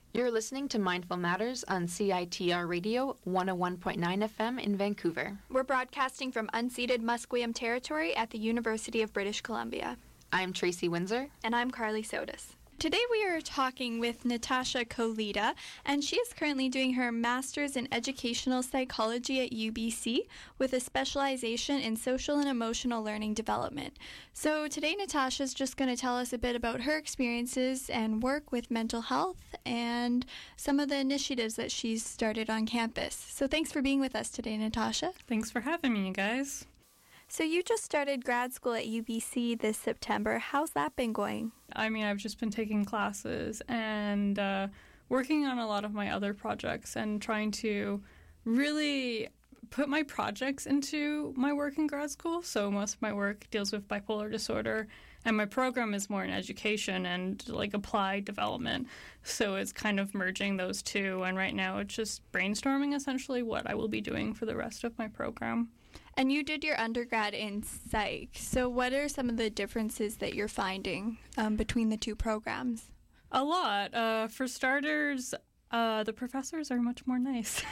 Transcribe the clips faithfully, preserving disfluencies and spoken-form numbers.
You're listening to Mindful Matters on C I T R Radio one oh one point nine F M in Vancouver. We're broadcasting from unceded Musqueam territory at the University of British Columbia. I'm Tracy Windsor. And I'm Carly Sotis. Today we are talking with Natasha Kolita, and she is currently doing her Master's in Educational Psychology at U B C with a specialization in social and emotional learning development. So today Natasha is just going to tell us a bit about her experiences and work with mental health and some of the initiatives that she's started on campus. So thanks for being with us today, Natasha. Thanks for having me, you guys. So you just started grad school at U B C this September. How's that been going? I mean, I've just been taking classes and uh, working on a lot of my other projects and trying to really put my projects into my work in grad school. So most of my work deals with bipolar disorder, and my program is more in education and like applied development. So it's kind of merging those two, and right now it's just brainstorming essentially what I will be doing for the rest of my program. And you did your undergrad in psych. So what are some of the differences that you're finding um, between the two programs? A lot. Uh, for starters, uh, the professors are much more nice.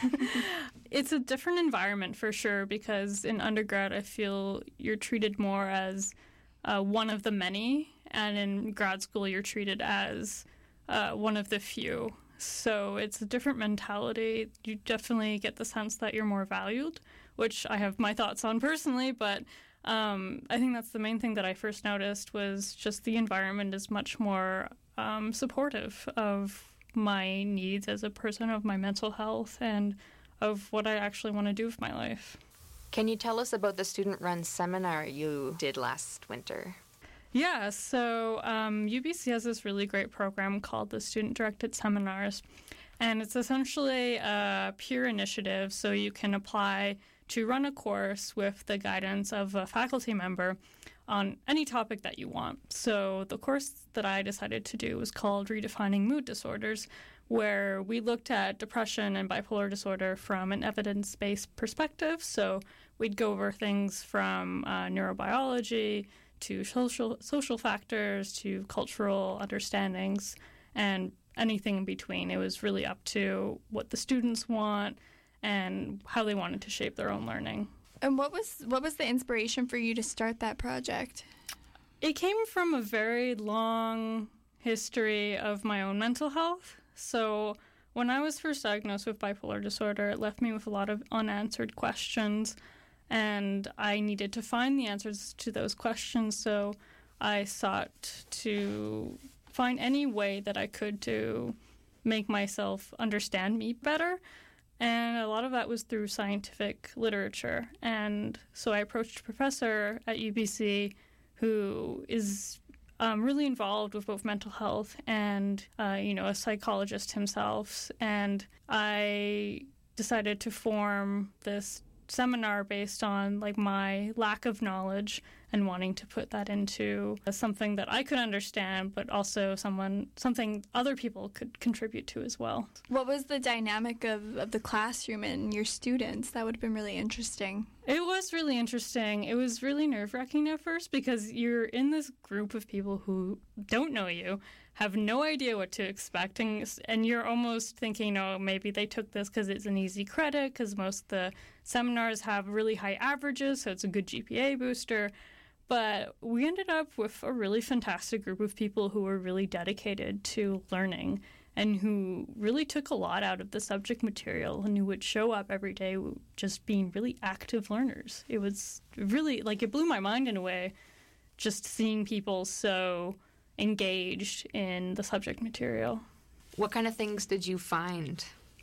It's a different environment for sure, because in undergrad I feel you're treated more as uh, one of the many, and in grad school you're treated as uh, one of the few. So it's a different mentality. You definitely get the sense that you're more valued, which I have my thoughts on personally, but um, I think that's the main thing that I first noticed was just the environment is much more um, supportive of my needs as a person, of my mental health, and of what I actually want to do with my life. Can you tell us about the student-run seminar you did last winter? Yeah, so um, U B C has this really great program called the Student-Directed Seminars, and it's essentially a peer initiative, so you can apply to run a course with the guidance of a faculty member on any topic that you want. So the course that I decided to do was called Redefining Mood Disorders, where we looked at depression and bipolar disorder from an evidence-based perspective. So we'd go over things from uh, neurobiology to social social factors, to cultural understandings, and anything in between. It was really up to what the students want and how they wanted to shape their own learning. And what was what was the inspiration for you to start that project? It came from a very long history of my own mental health. So when I was first diagnosed with bipolar disorder, it left me with a lot of unanswered questions, and I needed to find the answers to those questions, so I sought to find any way that I could to make myself understand me better. And a lot of that was through scientific literature. And so I approached a professor at U B C who is um, really involved with both mental health and, uh, you know, a psychologist himself. And I decided to form this seminar based on like my lack of knowledge and wanting to put that into something that I could understand, but also someone something other people could contribute to as well. What was the dynamic of, of the classroom and your students? That would have been really interesting. It was really interesting. It was really nerve-wracking at first because you're in this group of people who don't know you, have no idea what to expect, and, and you're almost thinking, oh, maybe they took this because it's an easy credit, because most of the seminars have really high averages, so it's a good G P A booster. But we ended up with a really fantastic group of people who were really dedicated to learning and who really took a lot out of the subject material and who would show up every day just being really active learners. It was really, like, it blew my mind in a way, just seeing people so engaged in the subject material. What kind of things did you find?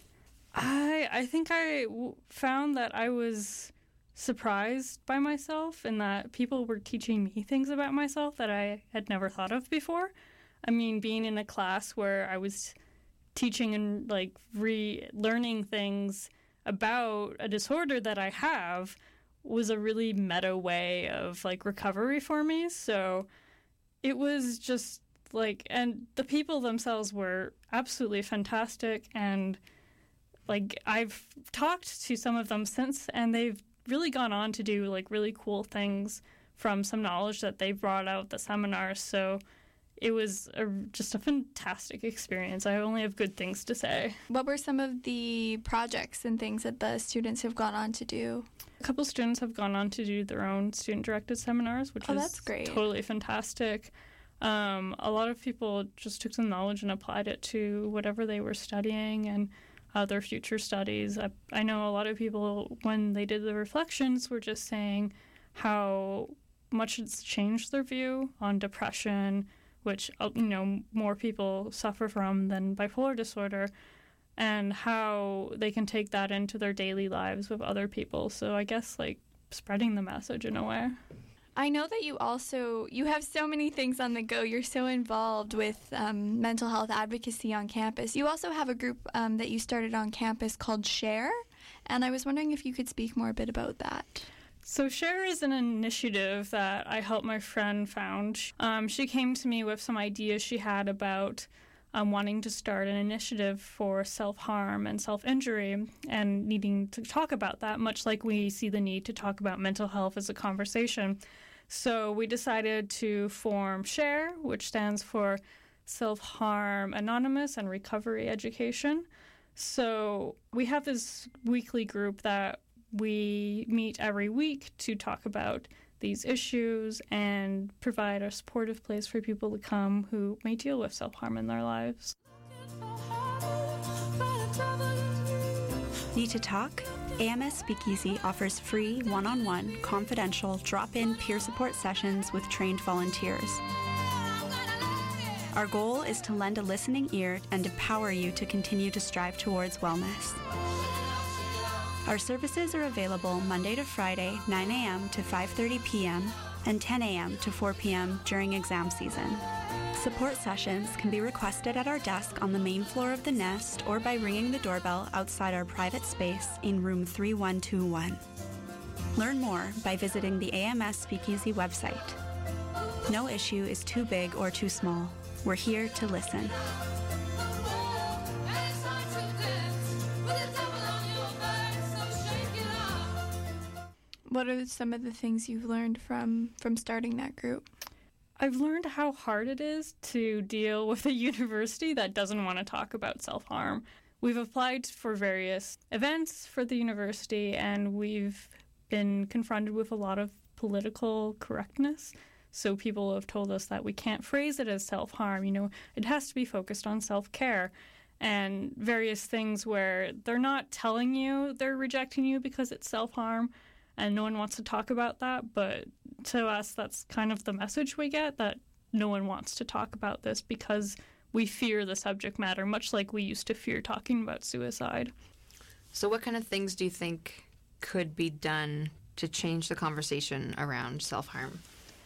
I I think I w- found that I was surprised by myself and that people were teaching me things about myself that I had never thought of before. I mean, being in a class where I was teaching and like re-learning things about a disorder that I have was a really meta way of like recovery for me. So it was just like, and the people themselves were absolutely fantastic, and like I've talked to some of them since, and they've really gone on to do like really cool things from some knowledge that they brought out at the seminars. So it was a, just a fantastic experience. I only have good things to say. What were some of the projects and things that the students have gone on to do? A couple students have gone on to do their own student-directed seminars, which oh, is that's great. Totally fantastic. Um, a lot of people just took some knowledge and applied it to whatever they were studying and uh, their future studies. I, I know a lot of people, when they did the reflections, were just saying how much it's changed their view on depression, which, you know, more people suffer from than bipolar disorder, and how they can take that into their daily lives with other people. So I guess, like, spreading the message in a way. I know that you also, you have so many things on the go. You're so involved with um, mental health advocacy on campus. You also have a group um, that you started on campus called SHARE, and I was wondering if you could speak more a bit about that. So SHARE is an initiative that I helped my friend found. Um, she came to me with some ideas she had about um, wanting to start an initiative for self-harm and self-injury and needing to talk about that, much like we see the need to talk about mental health as a conversation. So we decided to form SHARE, which stands for Self-Harm Anonymous and Recovery Education. So we have this weekly group that we meet every week to talk about these issues and provide a supportive place for people to come who may deal with self-harm in their lives. Need to talk? A M S Speakeasy offers free, one-on-one, confidential, drop-in peer support sessions with trained volunteers. Our goal is to lend a listening ear and empower you to continue to strive towards wellness. Our services are available Monday to Friday, nine a.m. to five thirty p.m. and ten a.m. to four p.m. during exam season. Support sessions can be requested at our desk on the main floor of the Nest or by ringing the doorbell outside our private space in room three one two one. Learn more by visiting the A M S Speakeasy website. No issue is too big or too small. We're here to listen. What are some of the things you've learned from, from starting that group? I've learned how hard it is to deal with a university that doesn't want to talk about self-harm. We've applied for various events for the university, and we've been confronted with a lot of political correctness. So people have told us that we can't phrase it as self-harm. You know, it has to be focused on self-care. And various things where they're not telling you they're rejecting you because it's self-harm, and no one wants to talk about that, but to us, that's kind of the message we get, that no one wants to talk about this because we fear the subject matter, much like we used to fear talking about suicide. So what kind of things do you think could be done to change the conversation around self-harm?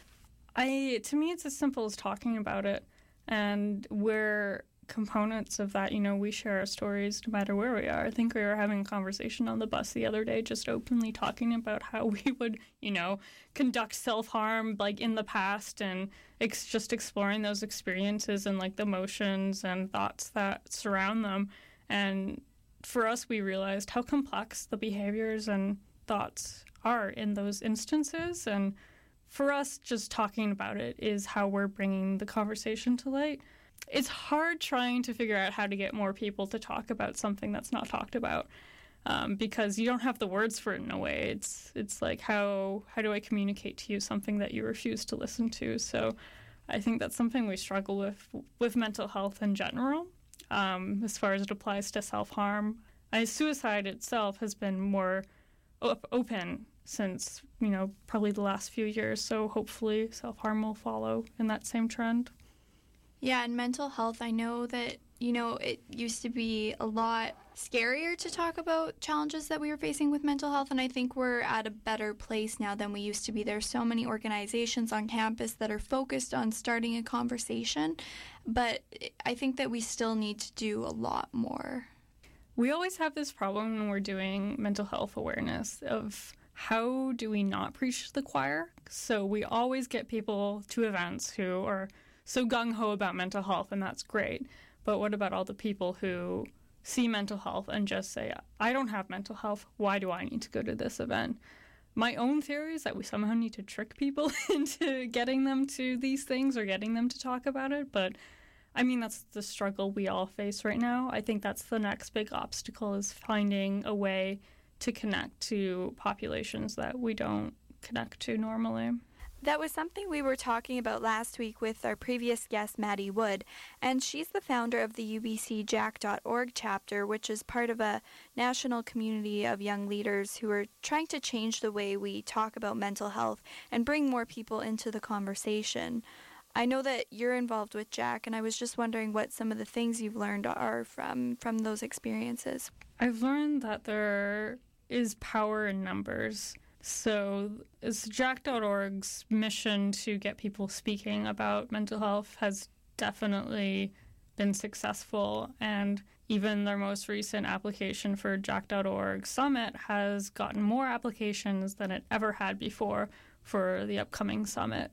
I, to me, it's as simple as talking about it, and we're components of that. You know, we share our stories no matter where we are. I think we were having a conversation on the bus the other day, just openly talking about how we would, you know, conduct self-harm like in the past, and ex- just exploring those experiences and like the emotions and thoughts that surround them. And for us, we realized how complex the behaviors and thoughts are in those instances. And for us, just talking about it is how we're bringing the conversation to light. It's hard trying to figure out how to get more people to talk about something that's not talked about, um, because you don't have the words for it in a way. It's it's like, how how do I communicate to you something that you refuse to listen to? So I think that's something we struggle with with mental health in general, um, as far as it applies to self-harm. I, suicide itself has been more op- open since, you know, probably the last few years, so hopefully self-harm will follow in that same trend. Yeah, and mental health, I know that, you know, it used to be a lot scarier to talk about challenges that we were facing with mental health, and I think we're at a better place now than we used to be. There's so many organizations on campus that are focused on starting a conversation, but I think that we still need to do a lot more. We always have this problem when we're doing mental health awareness of how do we not preach to the choir? So we always get people to events who are so gung-ho about mental health, and that's great. But what about all the people who see mental health and just say, I don't have mental health, why do I need to go to this event? my own theory is that we somehow need to trick people into getting them to these things or getting them to talk about it. But I mean, that's the struggle we all face right now. I think that's the next big obstacle, is finding a way to connect to populations that we don't connect to normally. That was something we were talking about last week with our previous guest, Maddie Wood, and she's the founder of the U B C Jack dot org chapter, which is part of a national community of young leaders who are trying to change the way we talk about mental health and bring more people into the conversation. I know that you're involved with Jack, and I was just wondering what some of the things you've learned are from, from those experiences. I've learned that there is power in numbers. So it's Jack dot org's mission to get people speaking about mental health has definitely been successful, and even their most recent application for Jack dot org Summit has gotten more applications than it ever had before for the upcoming summit.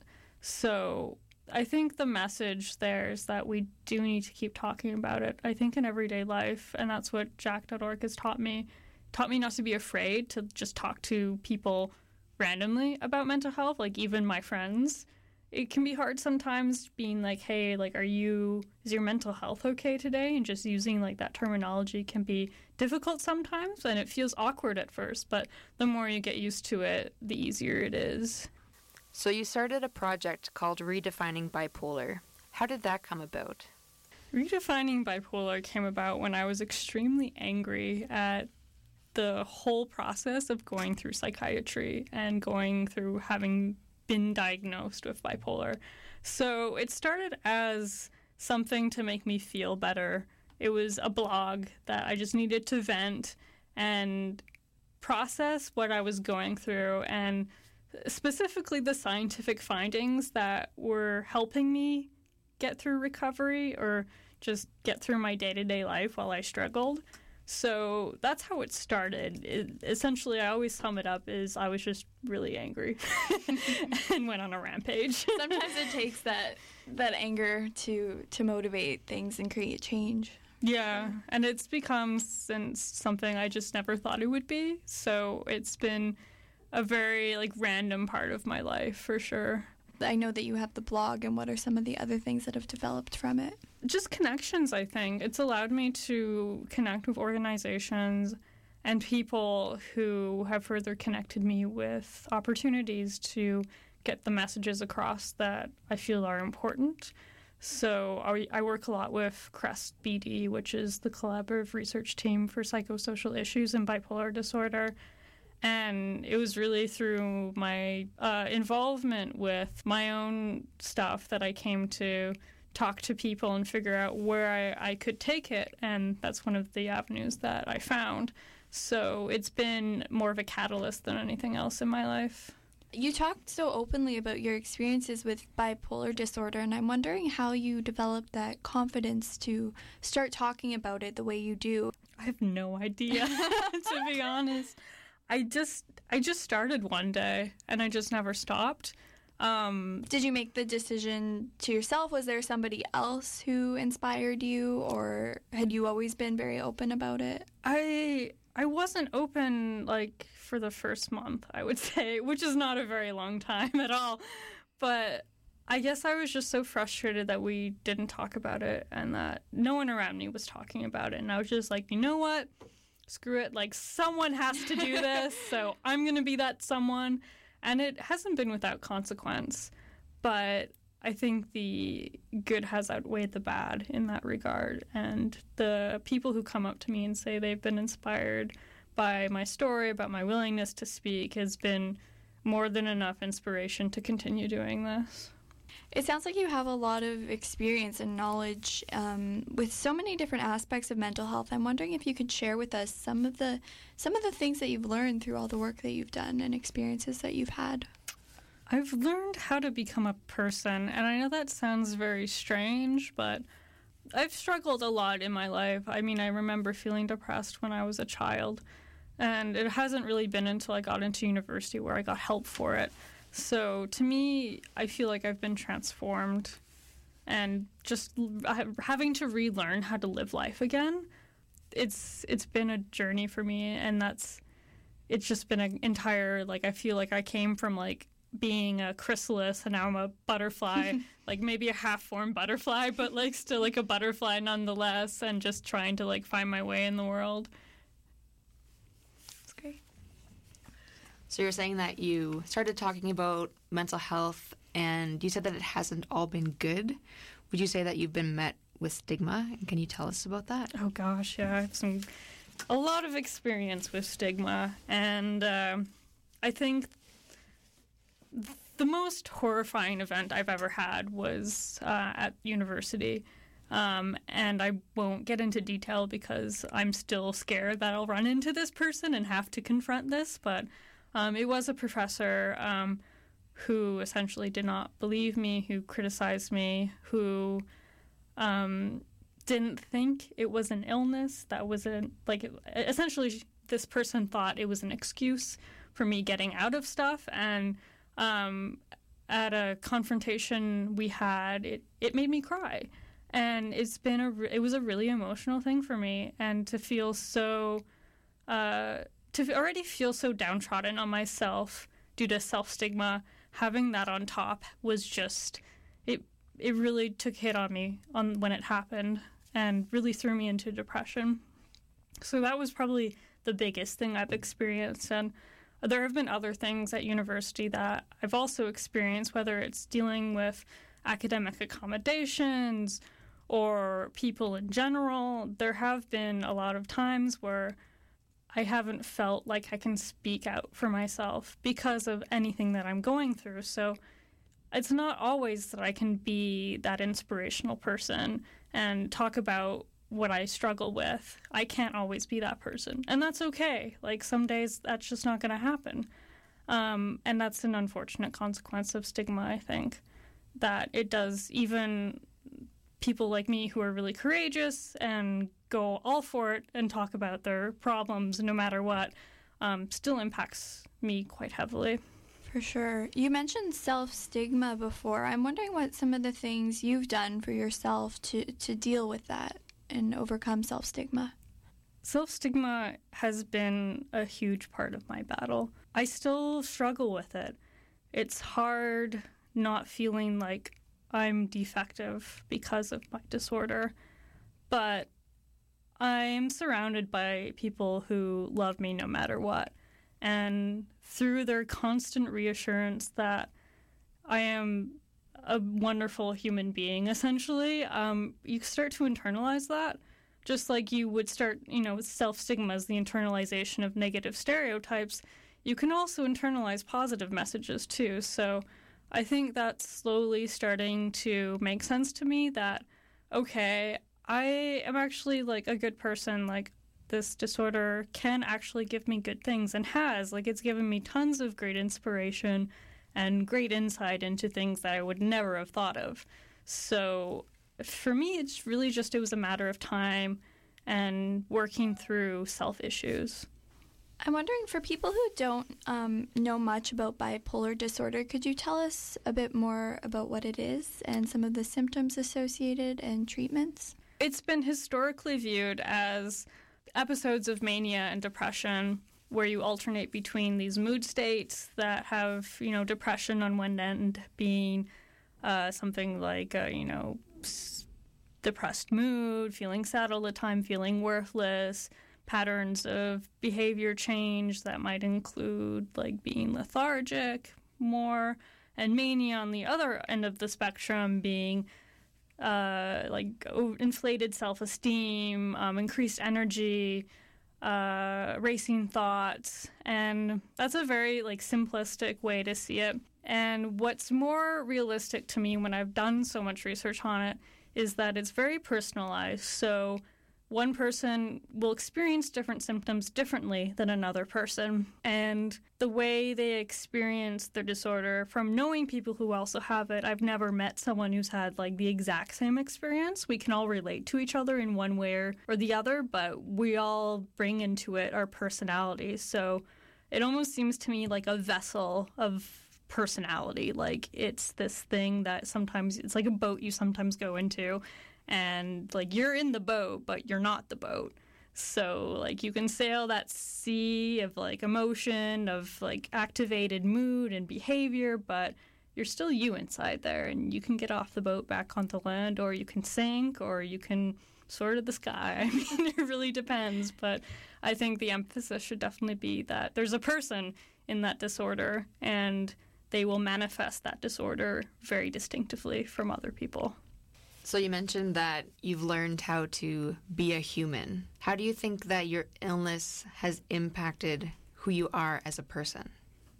So I think the message there is that we do need to keep talking about it, I think, in everyday life, and that's what Jack dot org has taught me. Taught me not to be afraid to just talk to people randomly about mental health, like even my friends. It can be hard sometimes being like, hey, like, are you, is your mental health okay today? And just using like that terminology can be difficult sometimes, and it feels awkward at first, but the more you get used to it, the easier it is. So you started a project called Redefining Bipolar. How did that come about? Redefining Bipolar came about when I was extremely angry at the whole process of going through psychiatry and going through having been diagnosed with bipolar. So it started as something to make me feel better. It was a blog that I just needed to vent and process what I was going through, and specifically the scientific findings that were helping me get through recovery or just get through my day-to-day life while I struggled. So that's how it started. It, essentially, I always sum it up as I was just really angry and went on a rampage. Sometimes it takes that that anger to to motivate things and create change. Yeah, and it's become since something I just never thought it would be. So it's been a very like random part of my life for sure. I know that you have the blog, and what are some of the other things that have developed from it? Just connections, I think. It's allowed me to connect with organizations and people who have further connected me with opportunities to get the messages across that I feel are important. So I, I work a lot with CREST B D, which is the collaborative research team for psychosocial issues and bipolar disorder. And it was really through my uh, involvement with my own stuff that I came to talk to people and figure out where I, I could take it. And that's one of the avenues that I found. So it's been more of a catalyst than anything else in my life. You talked so openly about your experiences with bipolar disorder, and I'm wondering how you developed that confidence to start talking about it the way you do. I have no idea, to be honest. I just I just started one day, and I just never stopped. Um, Did you make the decision to yourself? Was there somebody else who inspired you, or had you always been very open about it? I I wasn't open, like, for the first month, I would say, which is not a very long time at all. But I guess I was just so frustrated that we didn't talk about it and that no one around me was talking about it. And I was just like, you know what? Screw it, like, someone has to do this, so I'm going to be that someone. And it hasn't been without consequence, but I think the good has outweighed the bad in that regard. And the people who come up to me and say they've been inspired by my story, about my willingness to speak, has been more than enough inspiration to continue doing this. It sounds like you have a lot of experience and knowledge um, with so many different aspects of mental health. I'm wondering if you could share with us some of the some of the things that you've learned through all the work that you've done and experiences that you've had. I've learned how to become a person, and I know that sounds very strange, but I've struggled a lot in my life. I mean, I remember feeling depressed when I was a child, and it hasn't really been until I got into university where I got help for it. So to me, I feel like I've been transformed, and just having to relearn how to live life again. It's it's been a journey for me, and that's it's just been an entire, like, I feel like I came from, like, being a chrysalis and now I'm a butterfly, like maybe a half-formed butterfly, but, like, still, like, a butterfly nonetheless, and just trying to, like, find my way in the world. That's great. So you're saying that you started talking about mental health, and you said that it hasn't all been good. Would you say that you've been met with stigma? And can you tell us about that? Oh, gosh, yeah. I have some, a lot of experience with stigma, and uh, I think the most horrifying event I've ever had was uh, at university. Um, and I won't get into detail because I'm still scared that I'll run into this person and have to confront this. But um, it was a professor um, who essentially did not believe me, who criticized me, who um, didn't think it was an illness. That was a, like, essentially this person thought it was an excuse for me getting out of stuff. And Um, at a confrontation we had, it, it made me cry. And it's been a, it was a really emotional thing for me. And to feel so, uh, to already feel so downtrodden on myself due to self-stigma, having that on top was just, it, it really took hit on me on when it happened and really threw me into depression. So that was probably the biggest thing I've experienced. And there have been other things at university that I've also experienced, whether it's dealing with academic accommodations or people in general. There have been a lot of times where I haven't felt like I can speak out for myself because of anything that I'm going through. So it's not always that I can be that inspirational person and talk about what I struggle with. I can't always be that person. And that's okay. Like, some days that's just not going to happen. Um, and that's an unfortunate consequence of stigma, I think, that it does. Even people like me who are really courageous and go all for it and talk about their problems no matter what, um, still impacts me quite heavily. For sure. You mentioned self-stigma before. I'm wondering what some of the things you've done for yourself to, to deal with that and overcome self-stigma. Self-stigma has been a huge part of my battle. I still struggle with it. It's hard not feeling like I'm defective because of my disorder, but I'm surrounded by people who love me no matter what. And through their constant reassurance that I am a wonderful human being, essentially, um, you start to internalize that, just like you would start, you know, self-stigma is the internalization of negative stereotypes. You can also internalize positive messages, too. So I think that's slowly starting to make sense to me that, okay, I am actually, like, a good person. Like, this disorder can actually give me good things, and has. Like, it's given me tons of great inspiration and great insight into things that I would never have thought of. So for me, it's really just, it was a matter of time and working through self-issues. I'm wondering, for people who don't um, know much about bipolar disorder, could you tell us a bit more about what it is and some of the symptoms associated and treatments? It's been historically viewed as episodes of mania and depression, where you alternate between these mood states that have, you know, depression on one end being uh, something like, uh, you know, s- depressed mood, feeling sad all the time, feeling worthless, patterns of behavior change that might include, like, being lethargic more, and mania on the other end of the spectrum being uh, like inflated self-esteem, um, increased energy, uh, racing thoughts, and that's a very, like, simplistic way to see it. And what's more realistic to me when I've done so much research on it is that it's very personalized. So one person will experience different symptoms differently than another person. And the way they experience their disorder, from knowing people who also have it, I've never met someone who's had, like, the exact same experience. We can all relate to each other in one way or the other, but we all bring into it our personalities. So it almost seems to me like a vessel of personality. Like, it's this thing that sometimes, it's like a boat you sometimes go into, and, like, you're in the boat, but you're not the boat. So, like, you can sail that sea of, like, emotion, of, like, activated mood and behavior, but you're still you inside there, and you can get off the boat back onto land, or you can sink, or you can soar to the sky. I mean, it really depends, but I think the emphasis should definitely be that there's a person in that disorder, and they will manifest that disorder very distinctively from other people. So you mentioned that you've learned how to be a human. How do you think that your illness has impacted who you are as a person?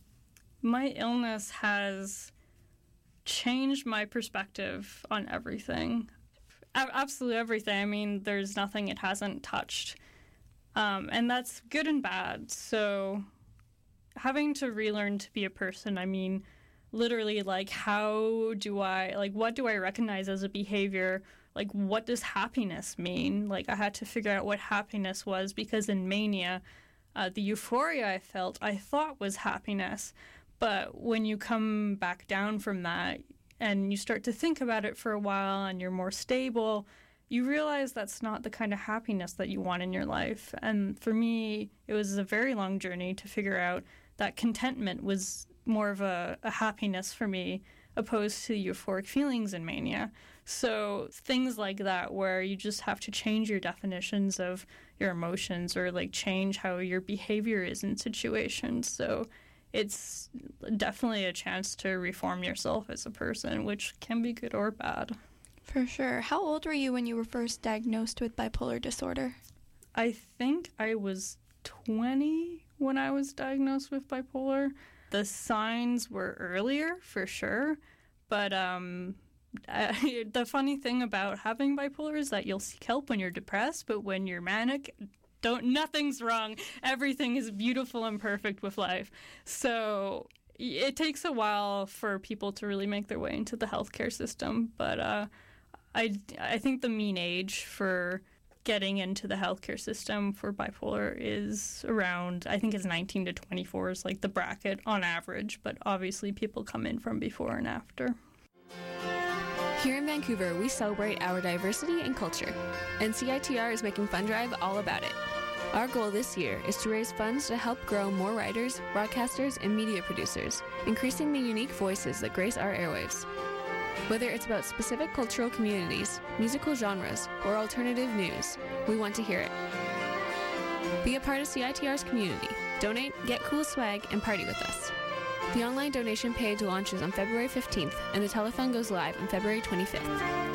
My illness has changed my perspective on everything. A- absolutely everything. I mean, there's nothing it hasn't touched. Um, and that's good and bad. So having to relearn to be a person, I mean, literally, like, how do I, like, what do I recognize as a behavior? Like, what does happiness mean? Like, I had to figure out what happiness was, because in mania, uh, the euphoria I felt, I thought was happiness. But when you come back down from that and you start to think about it for a while and you're more stable, you realize that's not the kind of happiness that you want in your life. And for me, it was a very long journey to figure out that contentment was more of a, a happiness for me, opposed to euphoric feelings in mania. So things like that, where you just have to change your definitions of your emotions, or like change how your behavior is in situations. So it's definitely a chance to reform yourself as a person, which can be good or bad. For sure. How old were you when you were first diagnosed with bipolar disorder? I think I was twenty when I was diagnosed with bipolar. The signs were earlier, for sure, but um, uh, the funny thing about having bipolar is that you'll seek help when you're depressed, but when you're manic, don't nothing's wrong. Everything is beautiful and perfect with life. So it takes a while for people to really make their way into the healthcare system, but uh, I, I think the mean age for getting into the healthcare system for bipolar is around, I think it's nineteen to twenty-four is like the bracket on average, but obviously people come in from before and after. Here in Vancouver, we celebrate our diversity and culture, and C I T R is making Fun Drive all about it. Our goal this year is to raise funds to help grow more writers, broadcasters, and media producers, increasing the unique voices that grace our airwaves. Whether it's about specific cultural communities, musical genres, or alternative news, we want to hear it. Be a part of C I T R's community. Donate, get cool swag, and party with us. The online donation page launches on February fifteenth, and the telethon goes live on February twenty-fifth.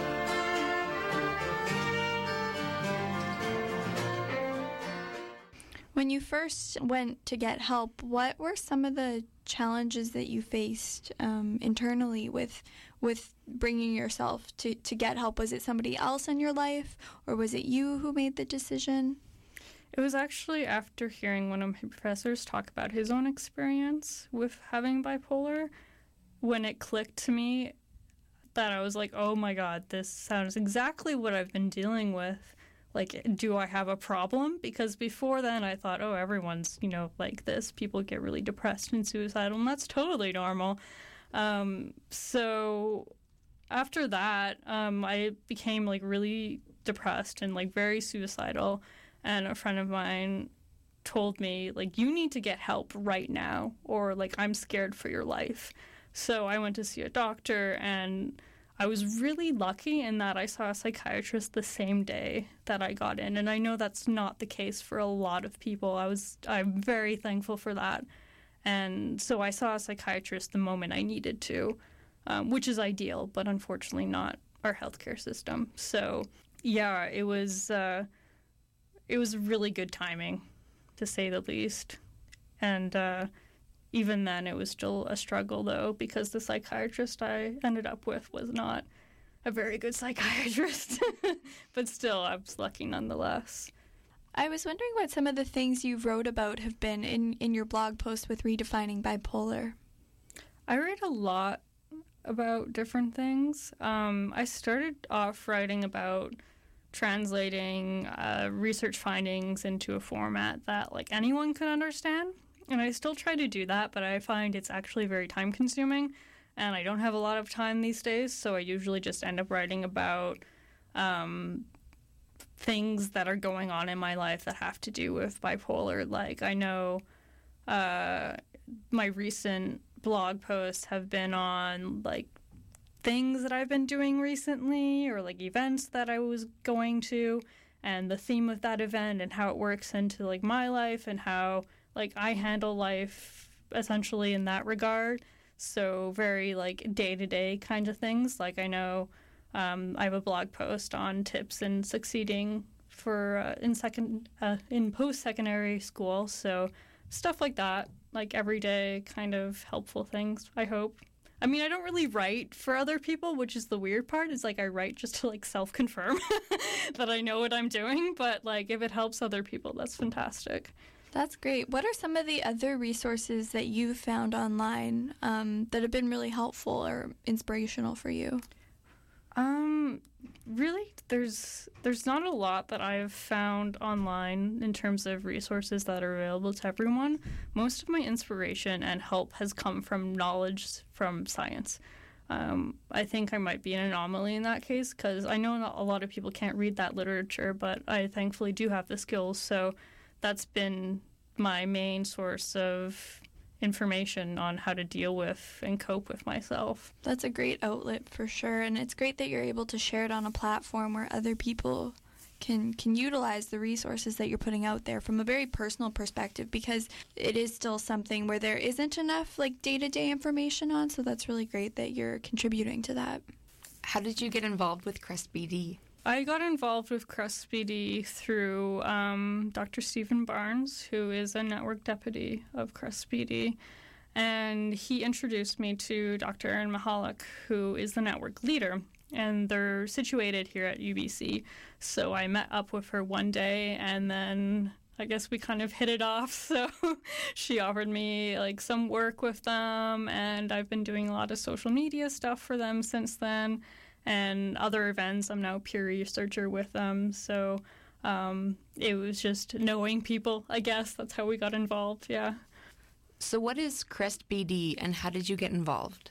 When you first went to get help, what were some of the challenges that you faced um, internally with with bringing yourself to, to get help? Was it somebody else in your life, or was it you who made the decision? It was actually after hearing one of my professors talk about his own experience with having bipolar when it clicked to me that I was like, oh my God, this sounds exactly what I've been dealing with. Like, do I have a problem? Because before then I thought, oh, everyone's, you know, like this. People get really depressed and suicidal, and that's totally normal. Um, so after that, um, I became, like, really depressed and, like, very suicidal. And a friend of mine told me, like, you need to get help right now, or, like, I'm scared for your life. So I went to see a doctor, and I was really lucky in that I saw a psychiatrist the same day that I got in, and I know that's not the case for a lot of people. I was I'm very thankful for that, and so I saw a psychiatrist the moment I needed to, um, which is ideal, but unfortunately not our healthcare system. So yeah, it was uh, it was really good timing, to say the least, and. Uh, Even then, it was still a struggle, though, because the psychiatrist I ended up with was not a very good psychiatrist. But still, I was lucky nonetheless. I was wondering what some of the things you wrote about have been in, in your blog post with Redefining Bipolar. I write a lot about different things. Um, I started off writing about translating uh, research findings into a format that, like, anyone could understand. And I still try to do that, but I find it's actually very time-consuming, and I don't have a lot of time these days, so I usually just end up writing about um, things that are going on in my life that have to do with bipolar. Like, I know uh, my recent blog posts have been on, like, things that I've been doing recently or, like, events that I was going to and the theme of that event and how it works into, like, my life and how, like, I handle life essentially in that regard. So very, like, day-to-day kind of things. Like, I know um, I have a blog post on tips in succeeding for uh, in second uh, in post-secondary school. So stuff like that, like, everyday kind of helpful things, I hope. I mean, I don't really write for other people, which is the weird part. Is like I write just to, like, self-confirm that I know what I'm doing. But, like, if it helps other people, that's fantastic. That's great. What are some of the other resources that you've found online um, that have been really helpful or inspirational for you? Um, really, there's there's not a lot that I've found online in terms of resources that are available to everyone. Most of my inspiration and help has come from knowledge from science. Um, I think I might be an anomaly in that case because I know not a lot of people can't read that literature, but I thankfully do have the skills. So that's been my main source of information on how to deal with and cope with myself. That's a great outlet for sure, and it's great that you're able to share it on a platform where other people can can utilize the resources that you're putting out there from a very personal perspective, because it is still something where there isn't enough, like, day-to-day information on, so that's really great that you're contributing to that. How did you get involved with CREST B D? I got involved with CREST B D through um, Doctor Stephen Barnes, who is a network deputy of CREST B D, and he introduced me to Doctor Erin Mahalik, who is the network leader, and they're situated here at U B C. So I met up with her one day, and then I guess we kind of hit it off. So she offered me, like, some work with them, and I've been doing a lot of social media stuff for them since then. And other events. I'm now a peer researcher with them. So um, it was just knowing people, I guess. That's how we got involved, yeah. So what is CREST B D and how did you get involved?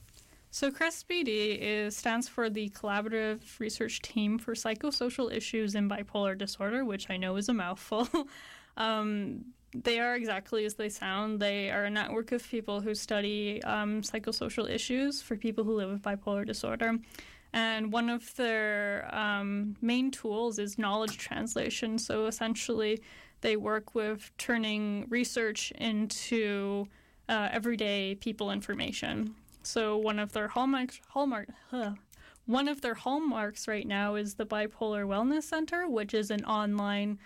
So CREST B D is, stands for the Collaborative Research Team for Psychosocial Issues in Bipolar Disorder, which I know is a mouthful. um, they are exactly as they sound. They are a network of people who study um, psychosocial issues for people who live with bipolar disorder. And one of their um, main tools is knowledge translation. So essentially, they work with turning research into uh, everyday people information. So one of their hallmarks, hallmark, huh, one of their hallmarks right now is the Bipolar Wellness Center, which is an online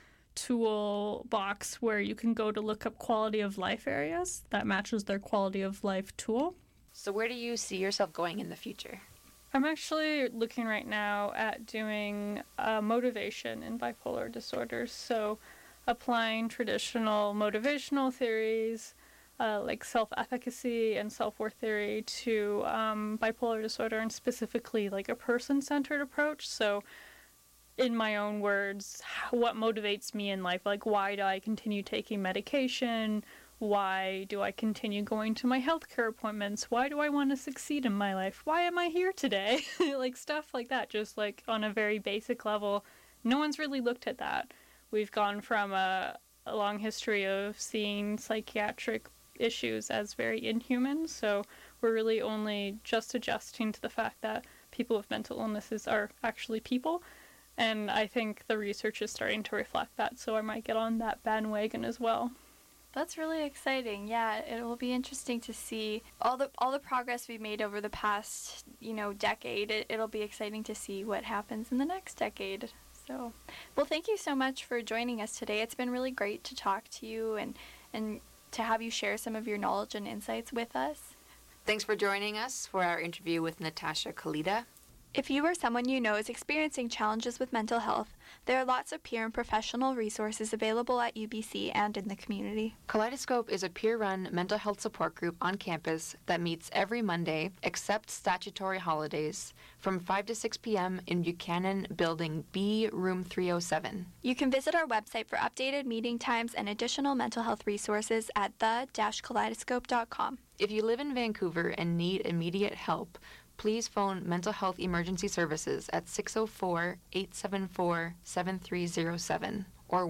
toolbox where you can go to look up quality of life areas that matches their quality of life tool. So where do you see yourself going in the future? I'm actually looking right now at doing uh, motivation in bipolar disorders, so applying traditional motivational theories uh, like self-efficacy and self-worth theory to um, bipolar disorder, and specifically like a person-centered approach. So in my own words, what motivates me in life? Like, why do I continue taking medication? Why do I continue going to my healthcare appointments? Why do I want to succeed in my life? Why am I here today? Like, stuff like that, just like on a very basic level. No one's really looked at that. We've gone from a, a long history of seeing psychiatric issues as very inhuman, so we're really only just adjusting to the fact that people with mental illnesses are actually people. And I think the research is starting to reflect that, so I might get on that bandwagon as well. That's really exciting. Yeah, it will be interesting to see all the all the progress we've made over the past, you know, decade. It, it'll be exciting to see what happens in the next decade. So, well, thank you so much for joining us today. It's been really great to talk to you and and to have you share some of your knowledge and insights with us. Thanks for joining us for our interview with Natasha Kalita. If you or someone you know is experiencing challenges with mental health, there are lots of peer and professional resources available at U B C and in the community. Kaleidoscope is a peer-run mental health support group on campus that meets every Monday, except statutory holidays, from five to six p.m. in Buchanan Building B, Room three oh seven. You can visit our website for updated meeting times and additional mental health resources at the dash kaleidoscope dot com. If you live in Vancouver and need immediate help, please phone Mental Health Emergency Services at six oh four, eight seven four, seven three oh seven